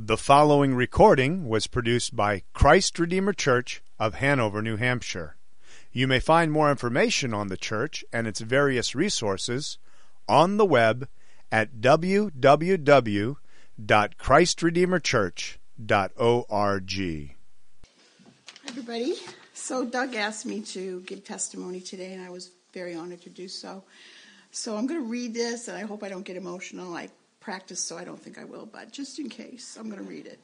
The following recording was produced by Christ Redeemer Church of Hanover, New Hampshire. You may find more information on the church and its various resources on the web at www.christredeemerchurch.org. Hi, everybody. So Doug asked me to give testimony today, and I was very honored to do so. So I'm going to read this, and I hope I don't get emotional. I practiced, so I don't think I will, but just in case, I'm going to read it.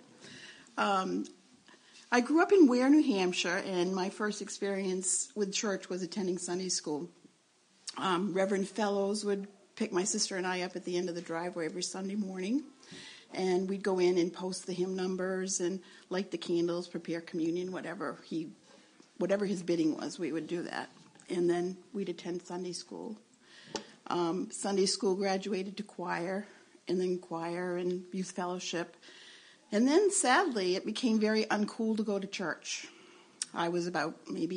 I grew up in Ware, New Hampshire, and my first experience with church was attending Sunday school. Reverend Fellows would pick my sister and I up at the end of the driveway every Sunday morning, and we'd go in and post the hymn numbers and light the candles, prepare communion, whatever his bidding was, we would do that. And then we'd attend Sunday school. Sunday school graduated to choir, and then choir and youth fellowship. And then, sadly, it became very uncool to go to church. I was about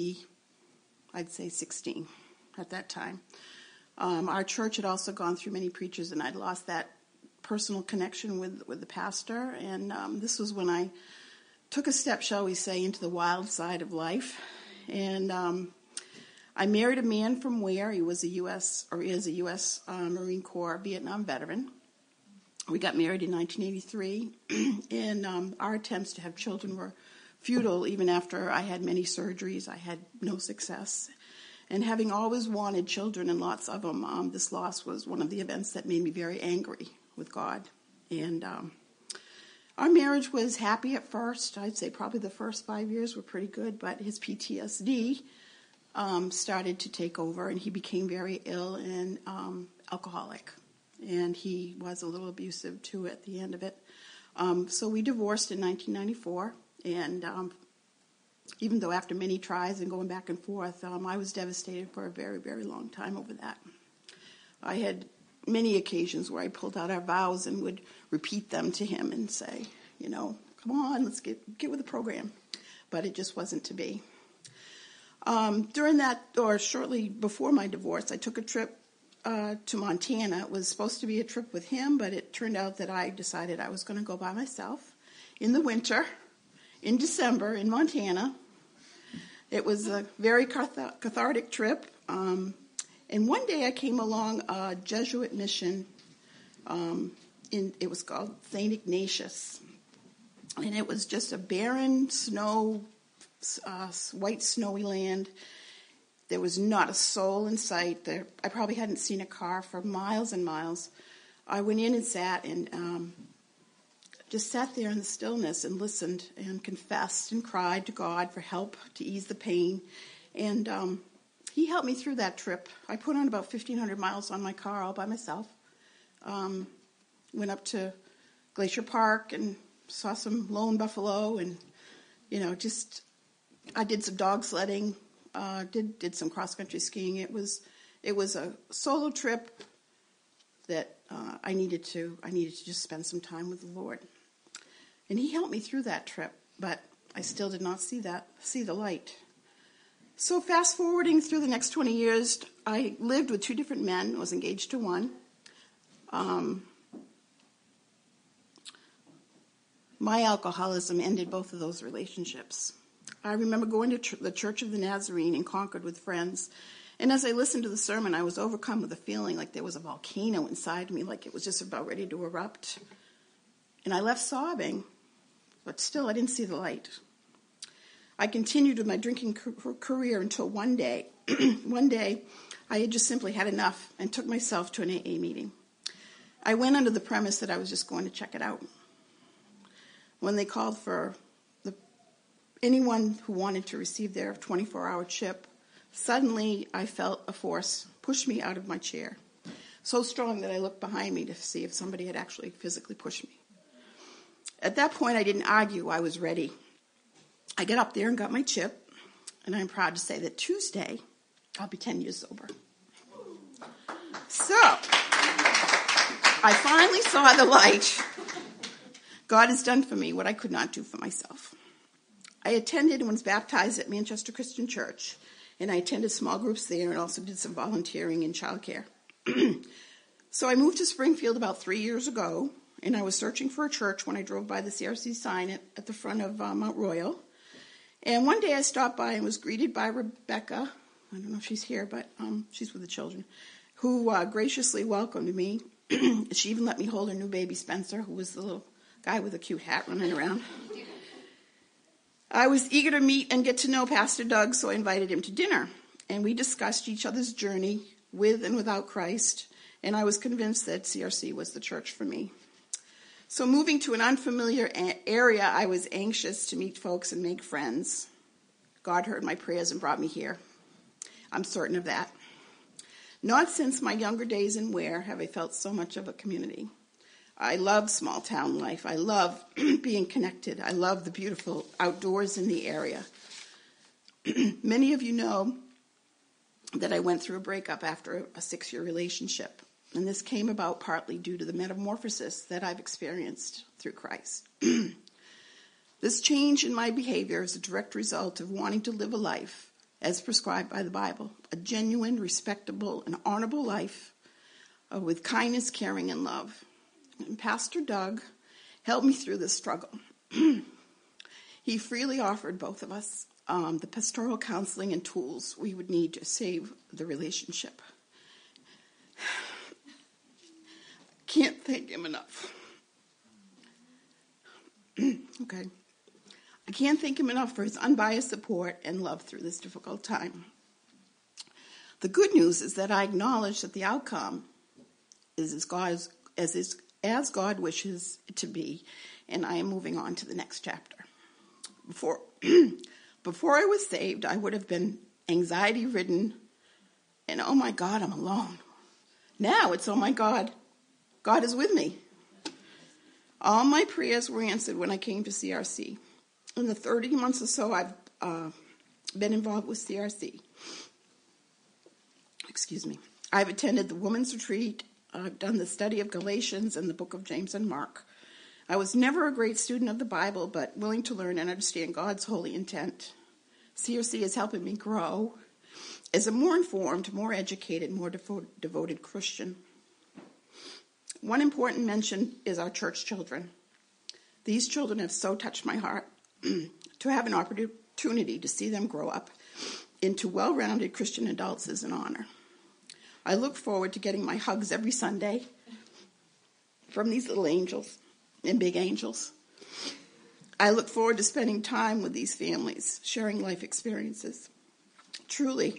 I'd say 16 at that time. Our church had also gone through many preachers, and I'd lost that personal connection with the pastor. And this was when I took a step, shall we say, into the wild side of life. And I married a man from Ware. He was is a U.S. Marine Corps Vietnam veteran. We got married in 1983, and our attempts to have children were futile. Even after I had many surgeries, I had no success. And having always wanted children and lots of them, this loss was one of the events that made me very angry with God. And our marriage was happy at first. I'd say probably the first 5 years were pretty good, but his PTSD started to take over, and he became very ill and alcoholic. And he was a little abusive, too, at the end of it. So we divorced in 1994, and even though after many tries and going back and forth, I was devastated for a very, very long time over that. I had many occasions where I pulled out our vows and would repeat them to him and say, come on, let's get with the program. But it just wasn't to be. During that, or shortly before my divorce, I took a trip to Montana. It was supposed to be a trip with him, but it turned out that I decided I was going to go by myself in the winter, in December, in Montana. It was a very cathartic trip. And one day I came along a Jesuit mission. It was called St. Ignatius. And it was just a barren white snowy land. There was not a soul in sight. I probably hadn't seen a car for miles and miles. I went in and sat and just sat there in the stillness and listened and confessed and cried to God for help to ease the pain. And he helped me through that trip. I put on about 1,500 miles on my car all by myself. Went up to Glacier Park and saw some lone buffalo and, I did some dog sledding. Did some cross-country skiing. It was a solo trip that I needed to just spend some time with the Lord. And he helped me through that trip, but I still did not see the light. So fast forwarding through the next 20 years, I lived with two different men, was engaged to one. My alcoholism ended both of those relationships. I remember going to the Church of the Nazarene in Concord with friends, and as I listened to the sermon, I was overcome with a feeling like there was a volcano inside me, like it was just about ready to erupt. And I left sobbing, but still I didn't see the light. I continued with my drinking career until one day I had just simply had enough and took myself to an AA meeting. I went under the premise that I was just going to check it out. When they called for anyone who wanted to receive their 24-hour chip, suddenly I felt a force push me out of my chair, so strong that I looked behind me to see if somebody had actually physically pushed me. At that point, I didn't argue. I was ready. I got up there and got my chip, and I'm proud to say that Tuesday, I'll be 10 years sober. So, I finally saw the light. God has done for me what I could not do for myself. I attended and was baptized at Manchester Christian Church, and I attended small groups there and also did some volunteering in childcare. So I moved to Springfield about 3 years ago, and I was searching for a church when I drove by the CRC sign at the front of Mount Royal. And one day I stopped by and was greeted by Rebecca. I don't know if she's here, but she's with the children, who graciously welcomed me. She even let me hold her new baby, Spencer, who was the little guy with a cute hat running around. I was eager to meet and get to know Pastor Doug, so I invited him to dinner. And we discussed each other's journey with and without Christ, and I was convinced that CRC was the church for me. So moving to an unfamiliar area, I was anxious to meet folks and make friends. God heard my prayers and brought me here. I'm certain of that. Not since my younger days in Ware have I felt so much of a community. I love small town life. I love being connected. I love the beautiful outdoors in the area. Many of you know that I went through a breakup after a 6-year relationship. And this came about partly due to the metamorphosis that I've experienced through Christ. This change in my behavior is a direct result of wanting to live a life as prescribed by the Bible, a genuine, respectable, and honorable life with kindness, caring, and love. And Pastor Doug helped me through this struggle. He freely offered both of us the pastoral counseling and tools we would need to save the relationship. Can't thank him enough. Okay. I can't thank him enough for his unbiased support and love through this difficult time. The good news is that I acknowledge that the outcome is as God wishes it to be, and I am moving on to the next chapter. Before I was saved, I would have been anxiety-ridden, and oh my God, I'm alone. Now it's, oh my God, God is with me. All my prayers were answered when I came to CRC. In the 30 months or so I've been involved with CRC. I've attended the Women's Retreat. I've done the study of Galatians and the book of James and Mark. I was never a great student of the Bible, but willing to learn and understand God's holy intent. CRC is helping me grow as a more informed, more educated, more devoted Christian. One important mention is our church children. These children have so touched my heart. To have an opportunity to see them grow up into well-rounded Christian adults is an honor. I look forward to getting my hugs every Sunday from these little angels and big angels. I look forward to spending time with these families, sharing life experiences. Truly,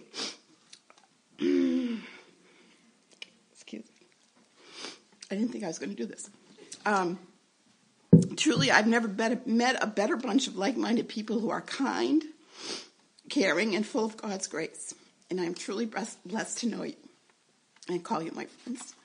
excuse me. I didn't think I was going to do this. Truly, I've never met a better bunch of like-minded people who are kind, caring, and full of God's grace. And I am truly blessed to know you and call you my friends.